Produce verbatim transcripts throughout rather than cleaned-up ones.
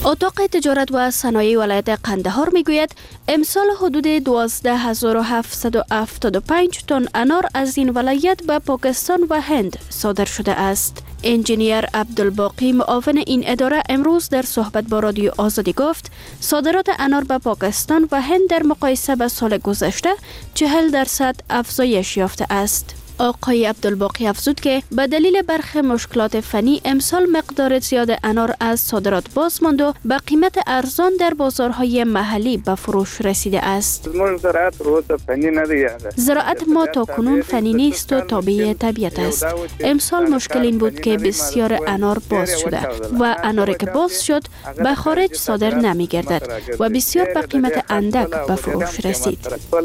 اتاق تجارت و صنایع ولایت قندهار میگوید امسال حدود دوازده هزار و هفتصد و هفتاد و پنج تن انار از این ولایت به پاکستان و هند صادر شده است. انجینیر عبدالباقی معاون این اداره امروز در صحبت با رادیو آزادی گفت صادرات انار به پاکستان و هند در مقایسه به سال گذشته چهل درصد افزایش یافته است. آقای عبدالباقی افزود که به دلیل برخی مشکلات فنی امسال مقدار زیاد انار از صادرات باز ماند و به قیمت ارزان در بازارهای محلی به فروش رسیده است. زراعت ما تا کنون فنی نیست و تابع طبیعت است. امسال مشکل این بود که بسیار انار باز شده و اناری که باز شد به خارج صادر نمی گردد و بسیار به قیمت اندک به فروش رسید.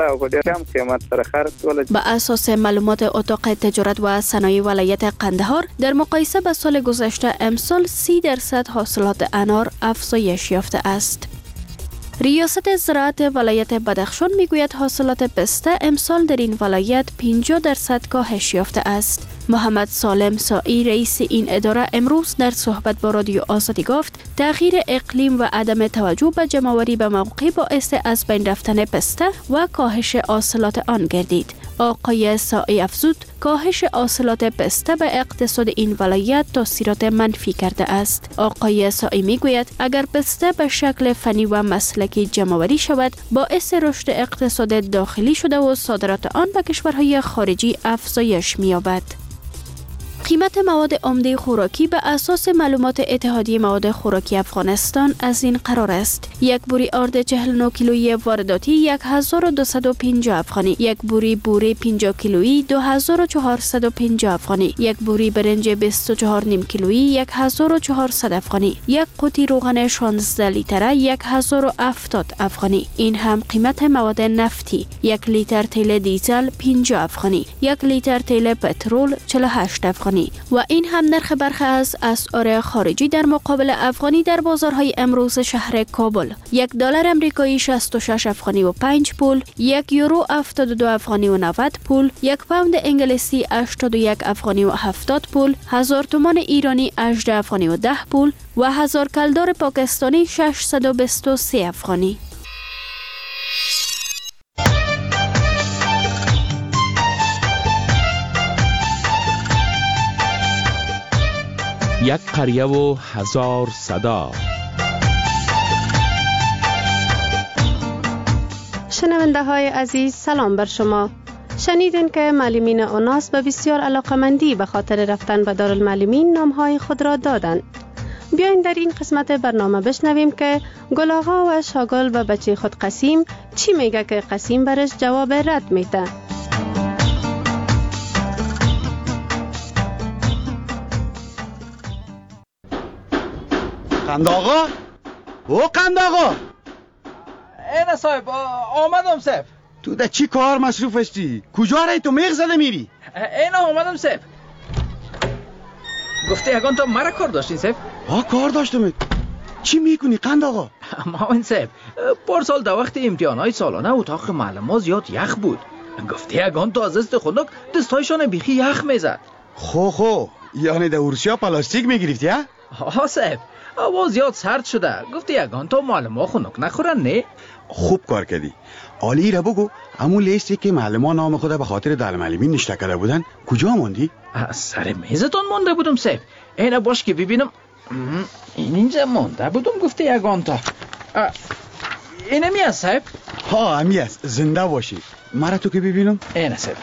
به اساس معلومات اتاق تجارت و صنایع ولایت قندهار در مقایسه با سال گذشته امسال سی درصد حاصلات انار افزایش یافته است. ریاست زراعت ولایت بدخشان میگوید حاصلات پسته امسال در این ولایت پنجاه درصد کاهش یافته است. محمد سالم سائی رئیس این اداره امروز در صحبت با رادیو آزادی گفت تغییر اقلیم و عدم توجه به جمع‌آوری به موقع باعث از بین رفتن پسته و کاهش حاصلات آن گردید. آقای سائی افزود کاهش حاصلات پسته به اقتصاد این ولایت تاثیرات منفی کرده است. آقای سائی میگوید اگر پسته به شکل فنی و مسلکی جمع‌آوری شود باعث رشد اقتصاد داخلی شده و صادرات آن به کشورهای خارجی افزایش می‌یابد. قیمت مواد عمده خوراکی به اساس معلومات اتحادیه مواد خوراکی افغانستان از این قرار است: یک بوری آرد چهل و نه کیلویی وارداتی یک هزار و دویست و پنجاه افغانی، یک بوری بوره پنجاه کیلویی دو هزار و چهارصد و پنجاه افغانی، یک بوری برنج بیست و چهار نیم کیلویی یک هزار و چهارصد افغانی، یک قوطی روغن شانزده لیتره یک هزار و هفتاد افغانی. این هم قیمت مواد نفتی: یک لیتر تیل دیزل پنجاه افغانی، یک لیتر تیل پترول چهل و هشت افغانی و این هم نرخ برخی از اسعار خارجی در مقابل افغانی در بازارهای امروز شهر کابل: یک دلار امریکایی شصت و شش افغانی و پنج پول، یک یورو هفتاد و دو افغانی و نود پول، یک پوند انگلیسی هشتاد و یک افغانی و هفتاد پول، هزار تومان ایرانی هجده افغانی و ده پول و هزار کلدار پاکستانی ششصد و بیست و سه افغانی. یک قریه و هزار صدا. شنونده های عزیز سلام بر شما. شنیدین که معلمین اوناس به بسیار علاقمندی به خاطر رفتن به دارالمعلمین نامهای خود را دادند. بیاین در این قسمت برنامه بشنویم که گل آقا و شاگل به بچه خود قسیم چی میگه که قسیم برش جواب رد میده. قند آقا؟ او قند آقا؟ اینه صاحب آمدم صاحب. تو در چی کار مصروف هستی؟ کجا رای تو میغ زده میری؟ اینه آمدم صاحب. گفته یگان تو مرا کار داشتین صاحب؟ ها کار داشتم. چی میکنی قند آقا؟ ماوین صاحب پر سال در وقت امتحانهای سالانه اتاق معلم ها زیاد یخ بود. گفته یگان تو از دست خودک دستایشان بیخی یخ میزد. خو خو یعنی در ورسیا پلاستیک میگرفتی ها؟ ها صاحب هوا زیاد سرد شده. گفتی یگان تا معلم ها خنک نخورن نه؟ خوب کار کردی. عالی را بگو همون لیستی که معلم ها نام خود به خاطر دارالمعلمین نشته کرده بودن کجا موندی؟ سر میزتان مونده بودم صاحب. اینه باش که ببینم. این اینجا مونده بودم. گفتی یگان تا اینه می هست صاحب؟ ها همی هست زنده باشی. مرا تو که ببینم. اینه صاحب.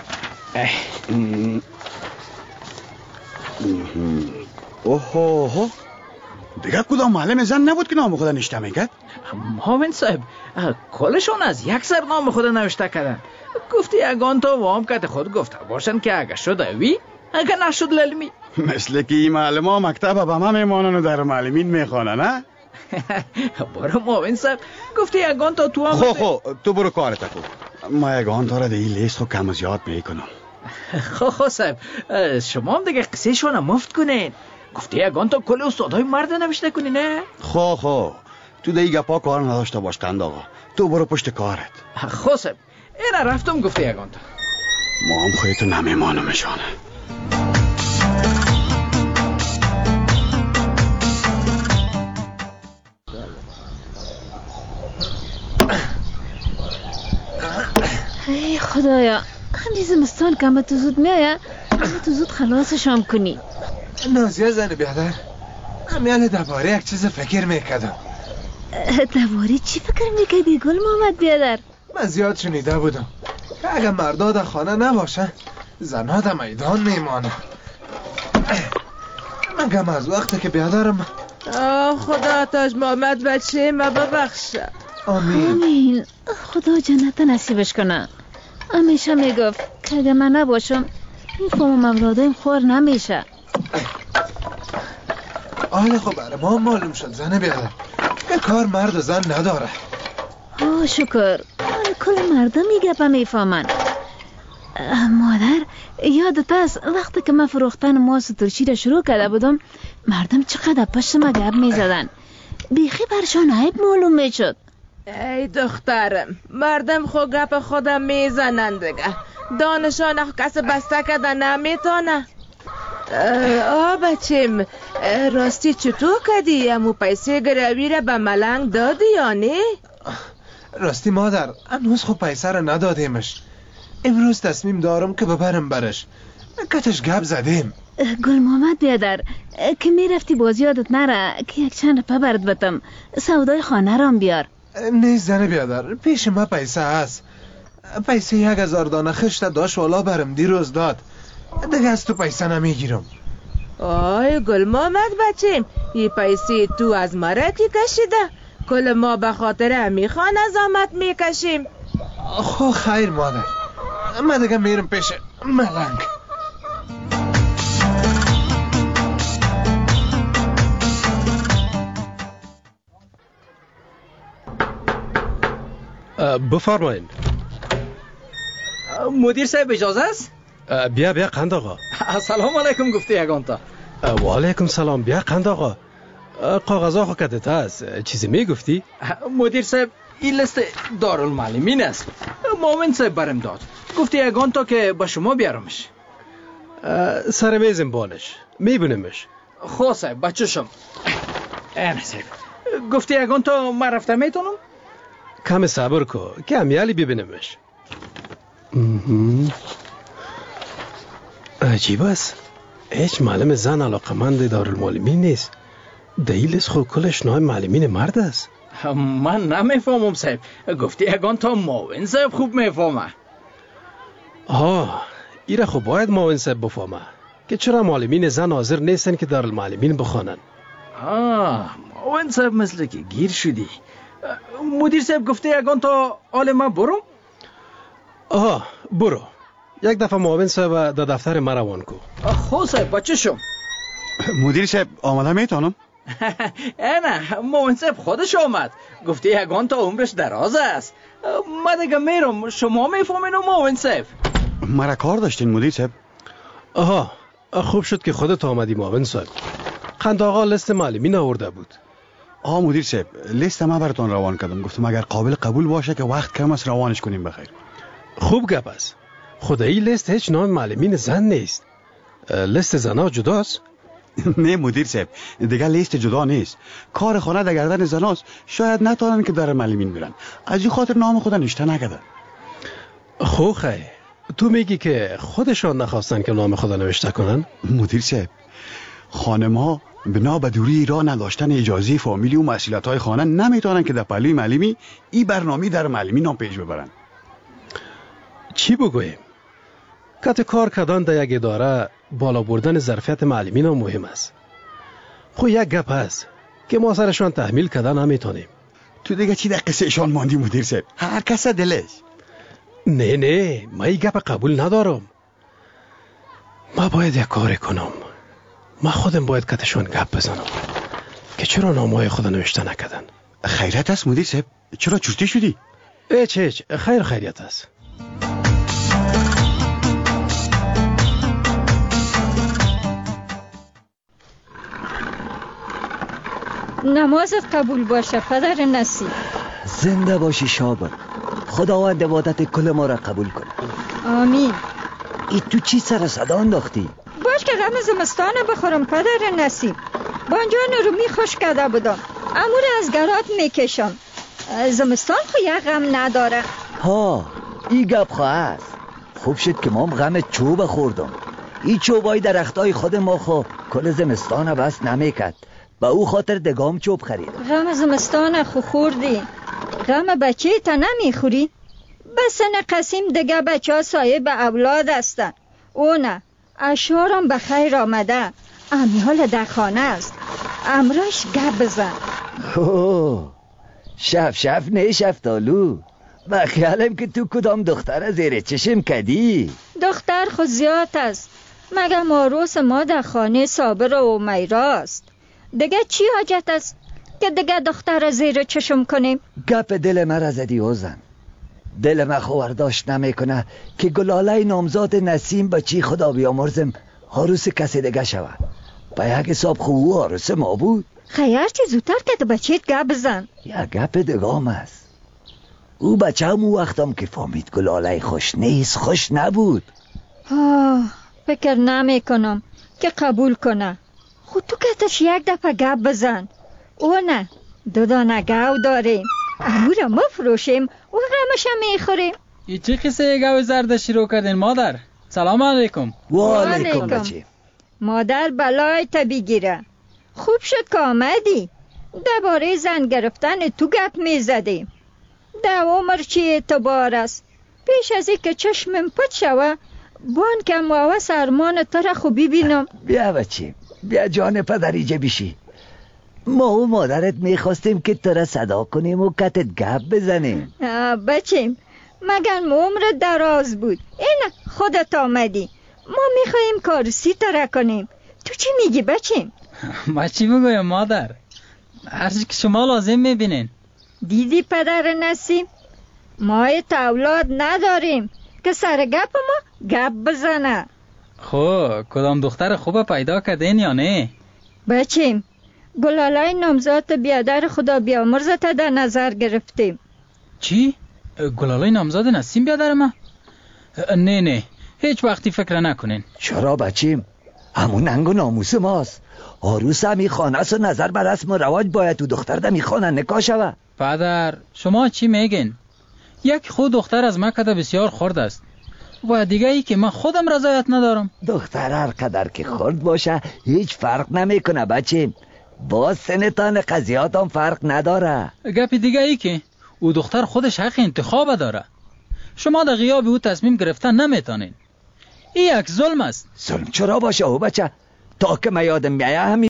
اوهو دیگه کدام معلم زن نبود که نام خود نشته میکرد؟ مامن صاحب کلشون از یک سر نام خود نوشته کردن. گفتی یگان تا وام کت خود گفته باشن که اگه شد اوی اگه نشد للمی. مثل که این معلم ها مکتب به ما میمانن و در معلمین میخوانن نه؟ برو مامن صاحب گفتی یگان تا تو هم خو خو تو برو کارت کن. ما یگان تا را ده این لیست رو کم و زیاد میکنم. خو خو صاحب شما هم دیگه قصه شونه مفت کنین. گفتی یگان تا کل استادای مرد نوشته کنی نه؟ خو خو تو دیگه گپا کار نداشته باش قند آقا. تو برو پشت کارت. خو صاحب اینا رفتم. گفتی یگان تا ما هم خودتو نمیمانمشانه. خدایا همین زمستان که همه تو زود میایه همه تو زود خلاصشام کنی. نازیه زن بیادر همیال دوباره یک چیز فکر میکردم. دوباره چی فکر میکردی گل محمد بیادر؟ من زیاد شنیده بودم که اگه مردا در خانه نباشن زنها در میدان میمانه. من گم از وقتی که بیادرم. خدا تاج محمد بچه ما ببخشه. آمین آمین. خدا جنت نصیبش کنه. همیشه میگفت که اگه من نباشم این فهم اولادایم خور نمیشه. آله خب برای ما معلوم شد زن بیادر که کار مرد و زن نداره. آه شکر. کل مردم میگه میفهمن. مادر یادت است وقتی که من فروختن ماست و ترشی را شروع کرده بودم مردم چقدر پشت ما گپ میزدن. بیخی برشان عیب معلوم میشد. ای دخترم مردم خود گپ خودم میزنن دیگه. دانشان اخ کس بسته کده نمیتونه. آه بچیم راستی چطور کدی؟ امو پیسه گروی را به ملنگ دادی یا نه؟ راستی مادر امروز خب پیسه را ندادیمش. امروز تصمیم دارم که ببرم برش. کتش گپ زدیم. گل محمد بیادر که میرفتی باز یادت نره که یک چند پا برد بتم سودای خانه رام بیار. نیست زن بیادر پیش ما پیسه هست. پیسه یک هزار دانه خشت داشت والا برم دیروز داد. دیگه از تو پیسه نمیگیرم. آی گل محمد بچیم یه پیسه تو از مرکی کشیده. کل ما به خاطر همی خانه زحمت میکشیم. خو خیر مادر من دیگه میرم پیش ملنگ. بفرمایید. مدیر صاحب اجازه است؟ بیا بیا قند آقا. السلام علیکم گفته یگان تا. و علیکم سلام. بیا قند آقا. کاغذ آقا کدت است چیزی میگفتی؟ مدیر صاحب این لیست دارالمعلمین است. معاون صاحب برم داد گفته یگان تا که با شما بیارمش. سر میزم بانش میبونمش. خو صاحب بچه شم اینه صاحب گفته یگان تا من رفته میتونم؟ کم صبر کو که همیالی ببینمش. عجیب است هیچ معلم زن علاقمند دارالمعلمین نیست. دلیلش خود کلش نام معلمین مرد است. من نمیفهمم صاحب گفته یگان تا معاون صاحب خوب میفهمه. آه ایره خب باید معاون صاحب بفهمه که چرا معلمین زن حاضر نیستن که دارالمعلمین بخوانن. آه معاون صاحب مثل که گیر شدی. مدیر صاحب گفته یگان تا آل ما برو؟ آه برو یک دفعه معاون صاحب در دفتر ما روان کو. خو صاحب بچه شم. مدیر صاحب آماده میتونم؟ نه معاون صاحب خودش آمد گفته یگان تا عمرش دراز است. من دیگه میرم شما میفهمین و معاون صاحب. مرا کار داشتین مدیر صاحب؟ آها خوب شد که خودت آمدی معاون صاحب. قند آقا لیست معلمین آورده بود. آه مدیر صاحب لیست ما براتون روان کردم. گفتم اگر قابل قبول باشه که وقت کم است روانش کنیم بخیر. خوب گپ است. خدایی لیست هیچ نام معلمین زن نیست. لیست زنها جداست؟ نه مدیر صاحب دیگه لیست جدا نیست. کار خانه در گردن زناست. شاید نتونن که در معلمین برن از این خاطر نام خود نوشته نکردن. خو خی تو میگی که خودشان نخواستن که نام خدا نوشته کنن؟ مدیر صاحب خانم ها بنا به دوری را نداشتن اجازه فامیلی و مسئولیت های خانه نمیتونن که در پهلوی معلمی این برنامه در معلمی نام پیش ببرن. چی بگویم؟ کت کار کردن در یک اداره بالا بردن ظرفیت معلمین هم مهم است. خو یک گپ هست که ما سرشان تحمیل کردن نمیتونیم. تو دیگه چی در قصه شان ماندی مدیر صاحب؟ هر کس دلش. نه نه ما این گپ قبول ندارم. ما باید یک کار کنم. ما خودم باید کتشان گپ بزنم که چرا نامهای خود نوشته نکردن. خیرت است مدیر صاحب؟ چرا چرتی شدی؟ هیچ هیچ خیر خیریت است. نمازت قبول باشه پدر نصیب. زنده باشی شابه. خداوند عبادت کل ما را قبول کن. آمین. ای تو چی سر صدا انداختی؟ باش که غم زمستان بخورم پدر نصیب. بانجان رو می خوش کرده بودم امور از گرات میکشم. زمستان خو یک غم نداره. ها ای گپ خواه است. خوب شد که مام غم چوب خوردم. این چوبای درختای خود ما خو کل زمستان بس نمیکد. با او خاطر دگام چوب خریدم. غم زمستان خو خوردی، غم بچه تا نمیخوری؟ بسن قسیم دگه بچه ها صاحب اولاد هستن. او نه، اشارم به خیر آمده. امیال در خانه است، امراش گپ بزن. اوه شف شف نه شفتالو. با خیالم که تو کدام دختر زیر چشم کدی. دختر خود زیاد است، مگه ماروس ما در خانه صابر و میراست. دیگه چی حاجت است که دیگه دختر زیر چشم کنیم؟ گپ دل مرا زدی اوزن. دل من خورداشت نمیکنه که گلاله نامزاد نسیم با چی خدا بیامرزم عروس کسی دیگه شود. با یک حساب خوب عروس ما بود. خیر چی زودتر که تو بچهت گپ بزن. یک گپ دگام است. او بچه هم او وقتم که فهمید گلاله خوش نیست خوش نبود. آه فکر نمی کنم که قبول کنه. خود تو کتش یک دفعه گپ بزن. او نه دو دانه گو داریم، امو را مفروشیم و غمش میخوریم. ای چی قصه گو زرد شروع کردین مادر؟ سلام علیکم. و علیکم بچه. مادر بلای تا بگیره. خوب شد که آمدی. درباره زن گرفتن تو گپ میزدیم. در عمر چی اعتبار است؟ پیش از این که چشمم پت شوه بان که مواس ارمان تو را خوب ببینم. بیا بچه بیا جان پدریجه بشی. ما و مادرت میخواستیم که تو را صدا کنیم و کتت گپ بزنیم. بچیم مگن عمر دراز بود. این خودت آمدی، ما میخواییم کارسی تو را کنیم. تو چی میگی بچیم؟ ما چی بگویم مادر؟ هرچی که شما لازم میبینین. دیدی پدر نسیم؟ ما اولاد نداریم که سر گپ ما گپ بزنه. خب کدام دختر خوب پیدا کردین یا نه؟ بچیم گلالای نامزاد بیادر خدا بیامرزت در نظر گرفتیم. چی؟ گلالای نامزاد نسیم بیادر ما؟ نه نه هیچ وقتی فکر نکنین. چرا بچیم؟ همون ننگ و ناموس ماست. عروس همی خانه است و نظر بر رسم و رواج باید تو دختر دمی خانه نکاح شود. پدر شما چی میگین؟ یک خود دختر از من کده بسیار خرد است و دیگه ای که من خودم رضایت ندارم. دختر هر قدر که خرد باشه هیچ فرق نمیکنه بچه. با سنتان قضیات هم فرق نداره. گپ دیگه ای که او دختر خودش حق انتخاب داره. شما در غیاب او تصمیم گرفتن نمیتونین. این یک ظلم است. ظلم چرا باشه او بچه؟ تا که من یادم میایه همی